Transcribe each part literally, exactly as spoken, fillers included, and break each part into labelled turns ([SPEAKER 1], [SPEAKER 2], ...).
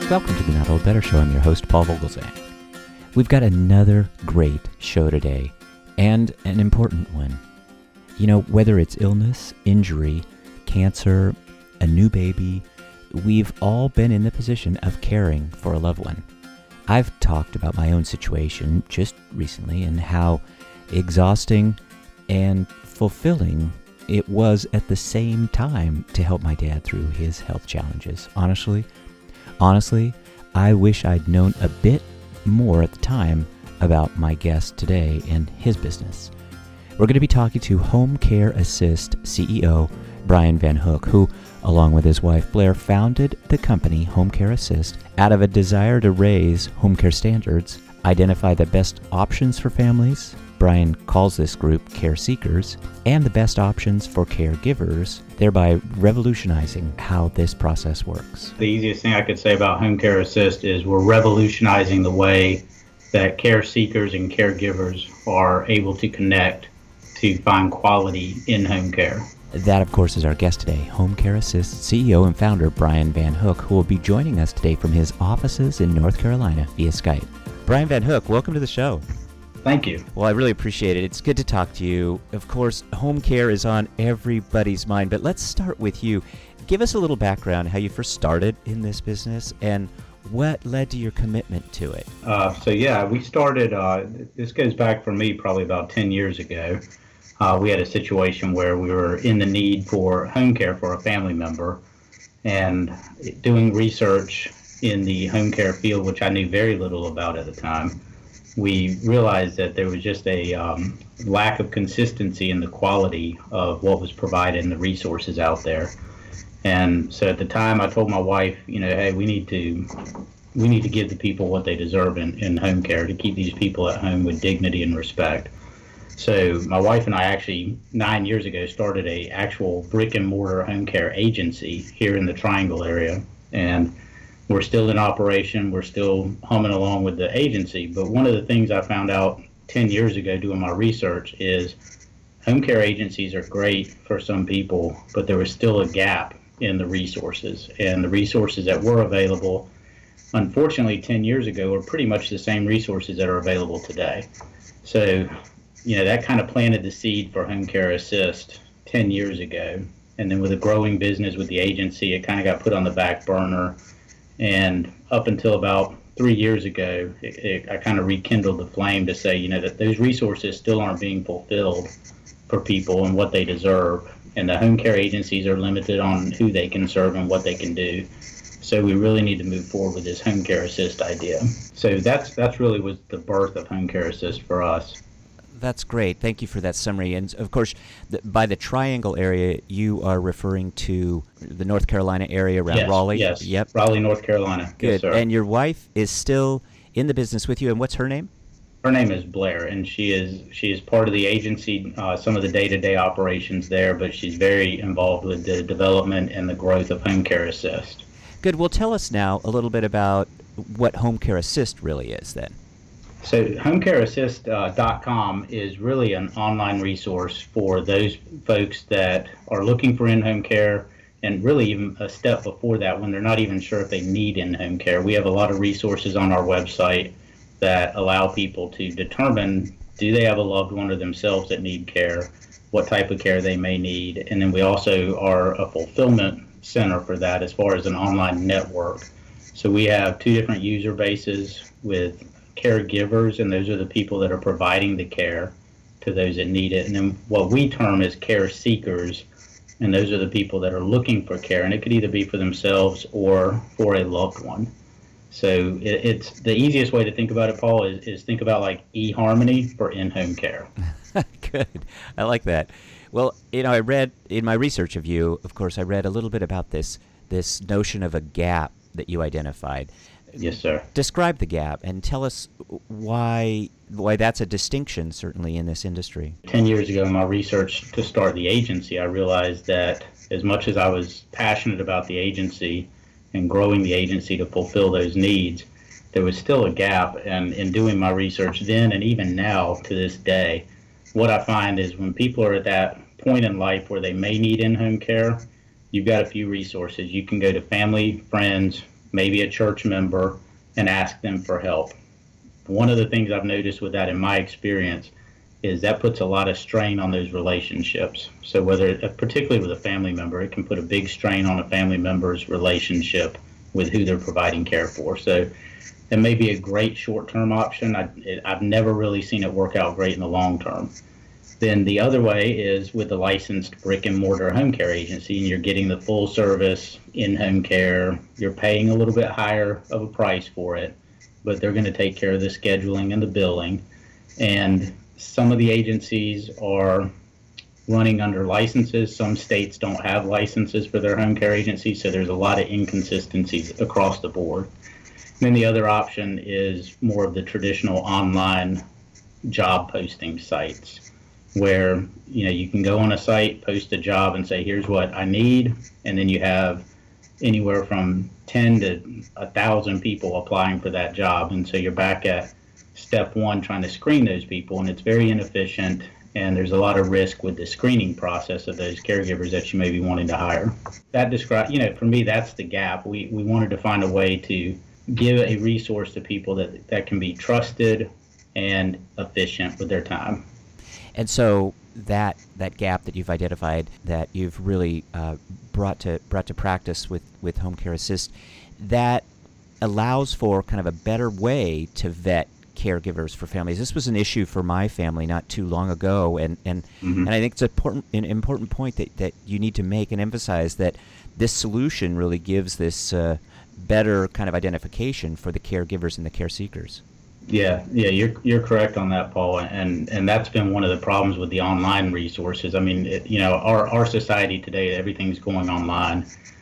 [SPEAKER 1] Welcome to the Not Old Better Show. I'm your host, Paul Vogelzang. We've got another great show today, and an important one. You know, whether it's illness, injury, cancer, a new baby, we've all been in the position of caring for a loved one. I've talked about my own situation just recently and how exhausting and fulfilling it was at the same time to help my dad through his health challenges. Honestly, honestly, I wish I'd known a bit more at the time about my guest today and his business. We're going to be talking to Home Care Assist C E O Brian Van Hook, who, along with his wife Blair, founded the company Home Care Assist out of a desire to raise home care standards, identify the best options for families. Brian calls this group care seekers, and the best options for caregivers, thereby revolutionizing how this process works.
[SPEAKER 2] The easiest thing I could say about Home Care Assist is we're revolutionizing the way that care seekers and caregivers are able to connect to find quality in home care.
[SPEAKER 1] That, of course, is our guest today, Home Care Assist C E O and founder Brian Van Hook, who will be joining us today from his offices in North Carolina via Skype. Brian Van Hook, welcome to the show.
[SPEAKER 2] Thank you.
[SPEAKER 1] Well, I really appreciate it. It's good to talk to you. Of course, home care is on everybody's mind, but let's start with you. Give us a little background, how you first started in this business and what led to your commitment to it.
[SPEAKER 2] Uh, so yeah, we started, uh, this goes back for me probably about ten years ago. Uh, we had a situation where we were in the need for home care for a family member, and doing research in the home care field, which I knew very little about at the time, we realized that there was just a um, lack of consistency in the quality of what was provided and the resources out there. And so at the time I told my wife, you know, hey, we need to we need to give the people what they deserve in, in home care to keep these people at home with dignity and respect. So my wife and I actually nine years ago started a actual brick and mortar home care agency here in the Triangle area. And we're still in operation. We're still humming along with the agency. But one of the things I found out ten years ago doing my research is home care agencies are great for some people, but there was still a gap in the resources. And the resources that were available, unfortunately, ten years ago, were pretty much the same resources that are available today. So, you know, that kind of planted the seed for Home Care Assist ten years ago. And then with a growing business with the agency, it kind of got put on the back burner. And up until about three years ago, it, it, I kind of rekindled the flame to say, you know, that those resources still aren't being fulfilled for people and what they deserve. And the home care agencies are limited on who they can serve and what they can do. So we really need to move forward with this Home Care Assist idea. So that's that's really was the birth of Home Care Assist for us.
[SPEAKER 1] That's great. Thank you for that summary. And of course, the, by the Triangle area, you are referring to the North Carolina area around
[SPEAKER 2] yes,
[SPEAKER 1] Raleigh?
[SPEAKER 2] Yes,
[SPEAKER 1] Yep.
[SPEAKER 2] Raleigh, North Carolina.
[SPEAKER 1] Good.
[SPEAKER 2] Yes, sir.
[SPEAKER 1] And your wife is still in the business with you, and what's her name?
[SPEAKER 2] Her name is Blair, and she is she is part of the agency, uh, some of the day-to-day operations there, but she's very involved with the development and the growth of Home Care Assist.
[SPEAKER 1] Good. Well, tell us now a little bit about what Home Care Assist really is then.
[SPEAKER 2] So home care assist dot com is really an online resource for those folks that are looking for in-home care, and really even a step before that when they're not even sure if they need in-home care. We have a lot of resources on our website that allow people to determine, do they have a loved one or themselves that need care, what type of care they may need, and then we also are a fulfillment center for that as far as an online network. So we have two different user bases with caregivers, and those are the people that are providing the care to those that need it. And then what we term as care seekers, and those are the people that are looking for care, and it could either be for themselves or for a loved one. So it, it's the easiest way to think about it, Paul, is, is think about like eHarmony for in-home care.
[SPEAKER 1] Good. I like that. Well, you know, I read in my research of you, of course, I read a little bit about this this notion of a gap that you identified.
[SPEAKER 2] Yes, sir.
[SPEAKER 1] Describe the gap and tell us why why that's a distinction, certainly, in this industry.
[SPEAKER 2] Ten years ago in my research to start the agency, I realized that as much as I was passionate about the agency and growing the agency to fulfill those needs, there was still a gap. And in doing my research then and even now to this day, what I find is when people are at that point in life where they may need in-home care, you've got a few resources. You can go to family, friends, maybe a church member, and ask them for help. One of the things I've noticed with that in my experience is that puts a lot of strain on those relationships. So whether, particularly with a family member, it can put a big strain on a family member's relationship with who they're providing care for. So it may be a great short-term option. I, it, I've never really seen it work out great in the long term. Then the other way is with the licensed brick and mortar home care agency, and you're getting the full service in-home care. You're paying a little bit higher of a price for it, but they're going to take care of the scheduling and the billing. And some of the agencies are running under licenses. Some states don't have licenses for their home care agencies, so there's a lot of inconsistencies across the board. And then the other option is more of the traditional online job posting sites, where you know you can go on a site, post a job, and say, here's what I need, and then you have anywhere from ten to a thousand people applying for that job, and so you're back at step one trying to screen those people, and it's very inefficient, and there's a lot of risk with the screening process of those caregivers that you may be wanting to hire. That describe, you know, for me, that's the gap. We we wanted to find a way to give a resource to people that that can be trusted and efficient with their time.
[SPEAKER 1] And so that that gap that you've identified, that you've really uh, brought to brought to practice with, with Home Care Assist, that allows for kind of a better way to vet caregivers for families. This was an issue for my family not too long ago, and and, mm-hmm. and I think it's important, an important point that, that you need to make and emphasize, that this solution really gives this uh, better kind of identification for the caregivers and the care seekers.
[SPEAKER 2] Yeah, yeah, you're you're correct on that, Paul, and and that's been one of the problems with the online resources. I mean, it, you know, our our society today, everything's going online.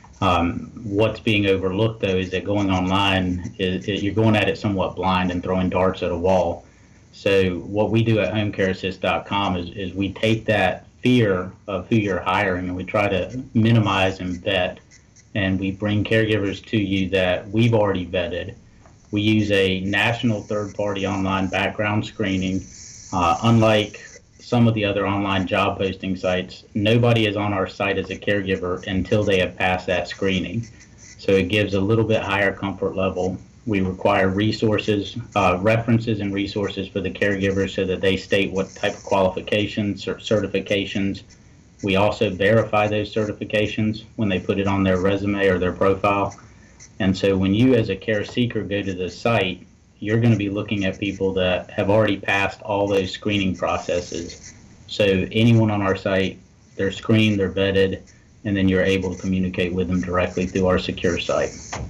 [SPEAKER 2] Um, what's being overlooked, though, is that going online, is, is you're going at it somewhat blind and throwing darts at a wall. So what we do at home care assist dot com is is we take that fear of who you're hiring and we try to minimize and vet, and we bring caregivers to you that we've already vetted. We use a national third-party online background screening. Uh, unlike some of the other online job posting sites, nobody is on our site as a caregiver until they have passed that screening. So it gives a little bit higher comfort level. We require resources, uh, references and resources for the caregivers so that they state what type of qualifications or certifications. We also verify those certifications when they put it on their resume or their profile. And so when you as a care seeker go to the site, you're going to be looking at people that have already passed all those screening processes. So anyone on our site, they're screened, they're vetted, and then you're able to communicate with them directly through our secure site.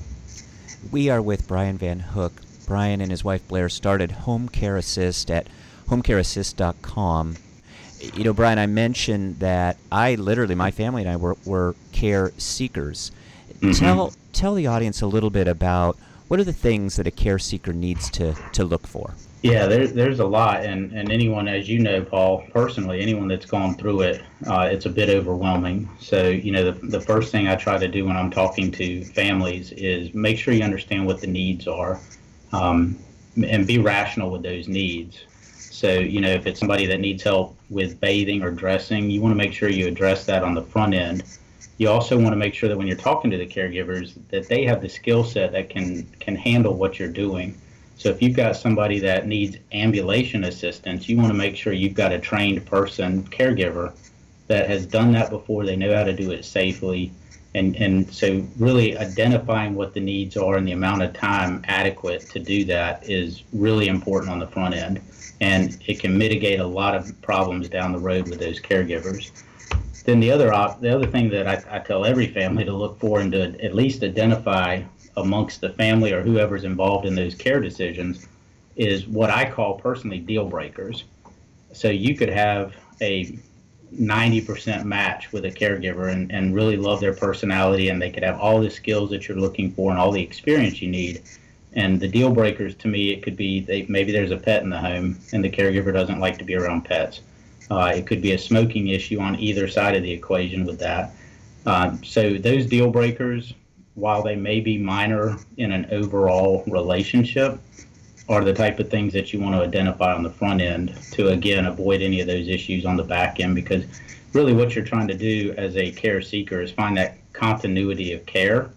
[SPEAKER 1] We are with Brian Van Hook. Brian and his wife Blair started Home Care Assist at home care assist dot com. You know, Brian, I mentioned that I literally, my family and I were, were care seekers. Mm-hmm. Tell tell the audience a little bit about what are the things that a care seeker needs to, to look for?
[SPEAKER 2] Yeah, there's there's a lot, and, and anyone, as you know, Paul, personally, anyone that's gone through it, uh, it's a bit overwhelming. So, you know, the, the first thing I try to do when I'm talking to families is make sure you understand what the needs are, um, and be rational with those needs. So, you know, if it's somebody that needs help with bathing or dressing, you want to make sure you address that on the front end. You also want to make sure that when you're talking to the caregivers that they have the skill set that can can handle what you're doing. So if you've got somebody that needs ambulation assistance, you want to make sure you've got a trained person, caregiver, that has done that before. They know how to do it safely. And, and so really identifying what the needs are and the amount of time adequate to do that is really important on the front end. And it can mitigate a lot of problems down the road with those caregivers. Then the other op- the other thing that I, I tell every family to look for and to at least identify amongst the family or whoever's involved in those care decisions is what I call personally deal breakers. So you could have a ninety percent match with a caregiver and, and really love their personality, and they could have all the skills that you're looking for and all the experience you need. And the deal breakers, to me, it could be they, maybe there's a pet in the home and the caregiver doesn't like to be around pets. Uh, it could be a smoking issue on either side of the equation with that. Uh, so those deal breakers, while they may be minor in an overall relationship, are the type of things that you want to identify on the front end to, again, avoid any of those issues on the back end. Because really what you're trying to do as a care seeker is find that continuity of care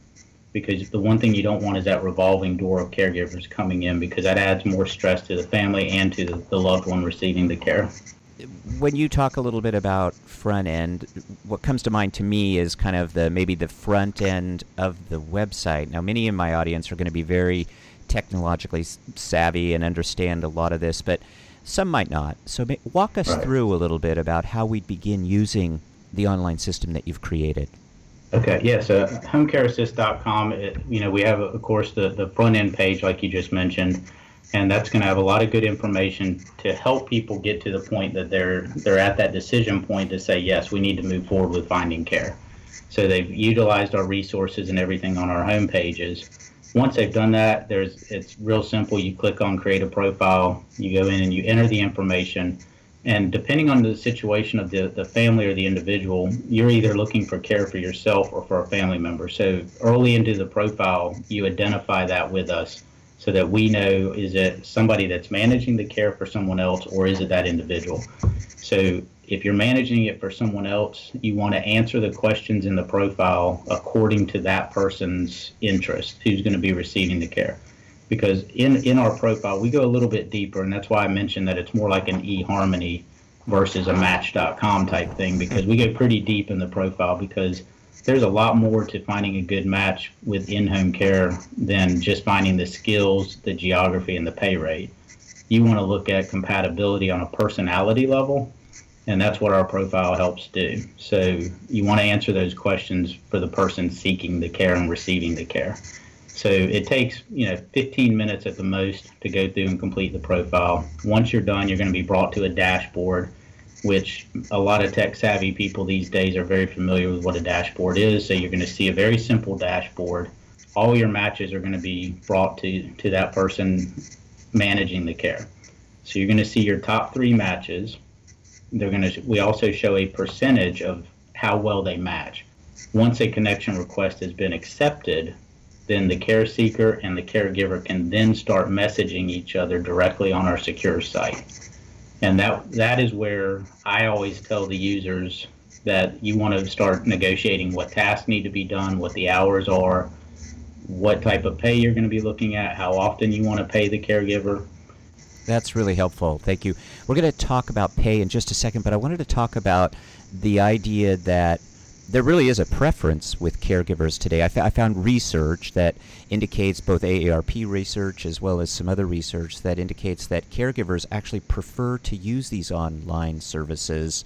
[SPEAKER 2] because the one thing you don't want is that revolving door of caregivers coming in, because that adds more stress to the family and to the, the loved one receiving the care.
[SPEAKER 1] When you talk a little bit about front end, what comes to mind to me is kind of the maybe the front end of the website. Now, many in my audience are going to be very technologically savvy and understand a lot of this, but some might not. So walk us right. through a little bit about how we begin using the online system that you've created.
[SPEAKER 2] Okay, yeah, so home care assist dot com, it, you know, we have, of course, the, the front end page like you just mentioned, and that's going to have a lot of good information to help people get to the point that they're they're at that decision point to say, yes, we need to move forward with finding care. So they've utilized our resources and everything on our home pages. Once they've done that, there's it's real simple. You click on create a profile, you go in and you enter the information, and depending on the situation of the, the family or the individual, you're either looking for care for yourself or for a family member. So early into the profile, you identify that with us, so that we know, is it somebody that's managing the care for someone else, or is it that individual? So if you're managing it for someone else, you want to answer the questions in the profile according to that person's interest, who's going to be receiving the care. Because in, in our profile, we go a little bit deeper, and that's why I mentioned that it's more like an eHarmony versus a Match dot com type thing, because we go pretty deep in the profile, because there's a lot more to finding a good match with in-home care than just finding the skills, the geography, and the pay rate. You want to look at compatibility on a personality level, and that's what our profile helps do. So you want to answer those questions for the person seeking the care and receiving the care. So it takes, you know, fifteen minutes at the most to go through and complete the profile. Once you're done, you're going to be brought to a dashboard, which a lot of tech-savvy people these days are very familiar with what a dashboard is. So you're going to see a very simple dashboard. All your matches are going to be brought to, to that person managing the care. So you're going to see your top three matches. They're going to. We also show a percentage of how well they match. Once a connection request has been accepted, then the care seeker and the caregiver can then start messaging each other directly on our secure site. And that that is where I always tell the users that you want to start negotiating what tasks need to be done, what the hours are, what type of pay you're going to be looking at, how often you want to pay the caregiver.
[SPEAKER 1] That's really helpful. Thank you. We're going to talk about pay in just a second, but I wanted to talk about the idea that there really is a preference with caregivers today. I, f- I found research that indicates, both A A R P research as well as some other research, that indicates that caregivers actually prefer to use these online services,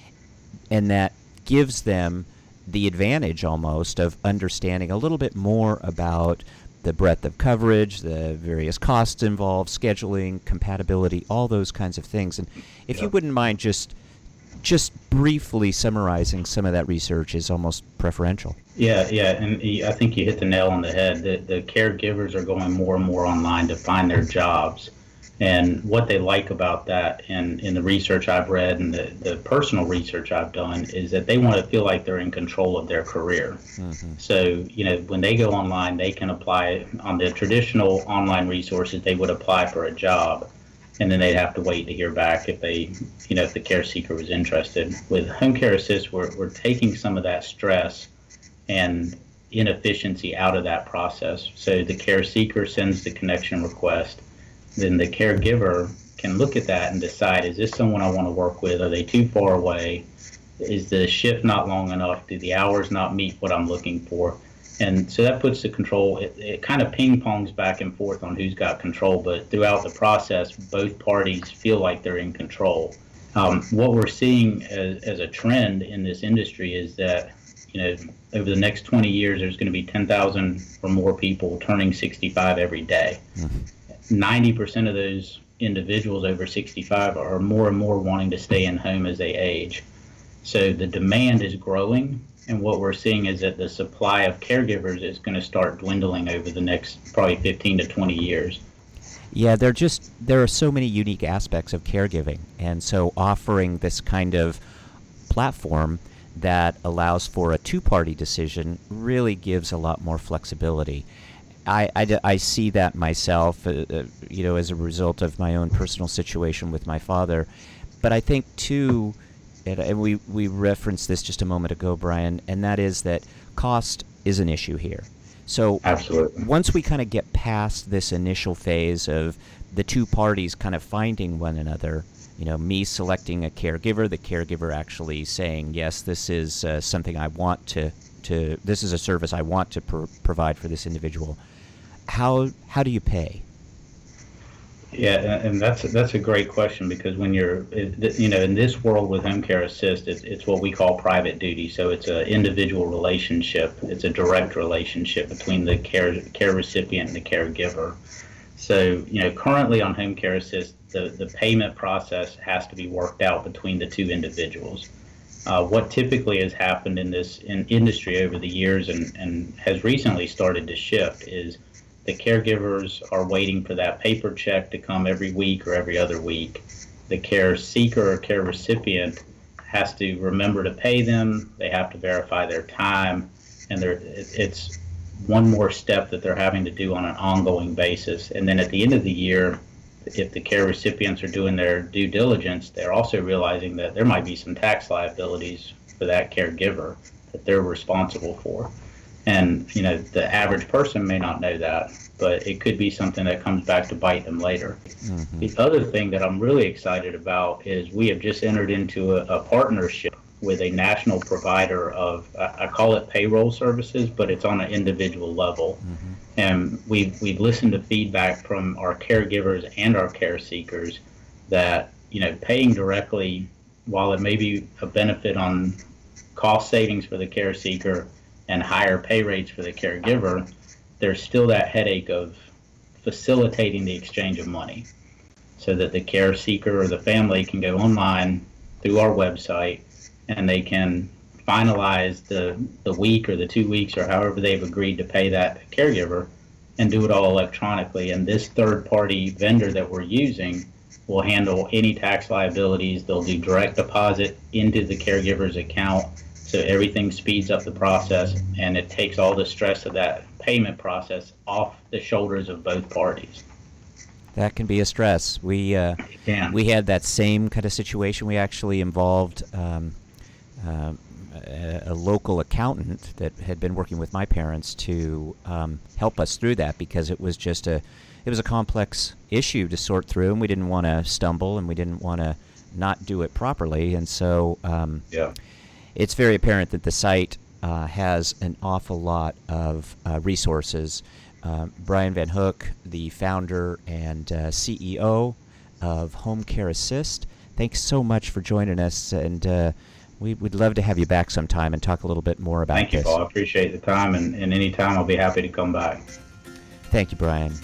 [SPEAKER 1] and that gives them the advantage almost of understanding a little bit more about the breadth of coverage, the various costs involved, scheduling, compatibility, all those kinds of things. And if yeah. you wouldn't mind just just briefly summarizing some of that research is almost preferential.
[SPEAKER 2] Yeah, yeah, and I think you hit the nail on the head. The, the caregivers are going more and more online to find their jobs. And what they like about that, and in the research I've read and the, the personal research I've done, is that they want to feel like they're in control of their career. Mm-hmm. So, you know, when they go online, they can apply on the traditional online resources, they would apply for a job, and then they'd have to wait to hear back if they, you know, if the care seeker was interested. With Home Care Assist, we're, we're taking some of that stress and inefficiency out of that process. So the care seeker sends the connection request, then the caregiver can look at that and decide, is this someone I want to work with? Are they too far away? Is the shift not long enough? Do the hours not meet what I'm looking for? And so that puts the control, it, it kind of ping pongs back and forth on who's got control, but throughout the process, both parties feel like they're in control. Um, what we're seeing as, as a trend in this industry is that, you know, over the next twenty years, there's going to be ten thousand or more people turning sixty-five every day. Mm-hmm. ninety percent of those individuals over sixty-five are more and more wanting to stay in home as they age. So the demand is growing, and what we're seeing is that the supply of caregivers is going to start dwindling over the next probably fifteen to twenty years.
[SPEAKER 1] Yeah, there just there are so many unique aspects of caregiving, and so offering this kind of platform that allows for a two-party decision really gives a lot more flexibility. I, I, I see that myself, uh, uh, you know, as a result of my own personal situation with my father. But I think, too, and, and we, we referenced this just a moment ago, Brian, and that is that cost is an issue here. So
[SPEAKER 2] Absolutely.
[SPEAKER 1] Once we kind of get past this initial phase of the two parties kind of finding one another, you know, me selecting a caregiver, the caregiver actually saying, yes, this is uh, something I want to, to, this is a service I want to pr- provide for this individual. How how do you pay?
[SPEAKER 2] Yeah, and that's that's a great question, because when you're, you know, in this world with home care assist, it's, it's what we call private duty. So it's an individual relationship. It's a direct relationship between the care care recipient and the caregiver. So, you know, currently on home care assist, the, the payment process has to be worked out between the two individuals. Uh, what typically has happened in this in industry over the years, and, and has recently started to shift, is the caregivers are waiting for that paper check to come every week or every other week. The care seeker or care recipient has to remember to pay them. They have to verify their time, and it's one more step that they're having to do on an ongoing basis. And then at the end of the year, if the care recipients are doing their due diligence, they're also realizing that there might be some tax liabilities for that caregiver that they're responsible for. And, you know, the average person may not know that, but it could be something that comes back to bite them later. Mm-hmm. The other thing that I'm really excited about is we have just entered into a, a partnership with a national provider of, I call it payroll services, but it's on an individual level. Mm-hmm. And we've, we've listened to feedback from our caregivers and our care seekers that, you know, paying directly, while it may be a benefit on cost savings for the care seeker and higher pay rates for the caregiver, there's still that headache of facilitating the exchange of money, so that the care seeker or the family can go online through our website and they can finalize the, the week or the two weeks or however they've agreed to pay that caregiver, and do it all electronically. And this third-party vendor that we're using will handle any tax liabilities. They'll do direct deposit into the caregiver's account, so everything speeds up the process, and it takes all the stress of that payment process off the shoulders of both parties.
[SPEAKER 1] That can be a stress. We uh, we had that same kind of situation. We actually involved um, uh, a, a local accountant that had been working with my parents to um, help us through that, because it was just a it was a complex issue to sort through, and we didn't want to stumble, and we didn't want to not do it properly, and so um,
[SPEAKER 2] yeah.
[SPEAKER 1] It's very apparent that the site uh, has an awful lot of uh, resources. Uh, Brian Van Hook, the founder and uh, C E O of Home Care Assist, thanks so much for joining us, and uh, we would love to have you back sometime and talk a little bit more about
[SPEAKER 2] Thank
[SPEAKER 1] this.
[SPEAKER 2] Thank you, Paul. I appreciate the time, and, and anytime I'll be happy to come back.
[SPEAKER 1] Thank you, Brian.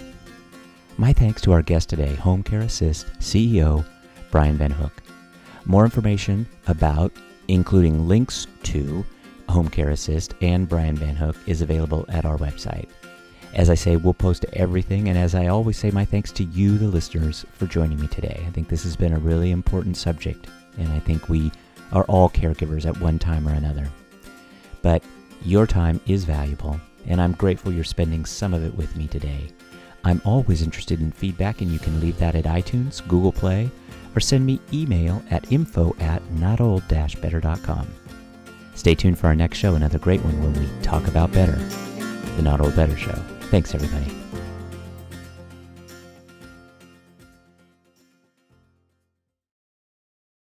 [SPEAKER 1] My thanks to our guest today, Home Care Assist C E O Brian Van Hook. More information about, including links to Home Care Assist and Brian Van Hook, is available at our website. As I say, we'll post everything, and as I always say, my thanks to you, the listeners, for joining me today. I think this has been a really important subject, and I think we are all caregivers at one time or another. But your time is valuable, and I'm grateful you're spending some of it with me today. I'm always interested in feedback, and you can leave that at iTunes, Google Play, or send me email at info at not old dash better dot com. Stay tuned for our next show, another great one when we talk about better. The Not Old Better Show. Thanks, everybody.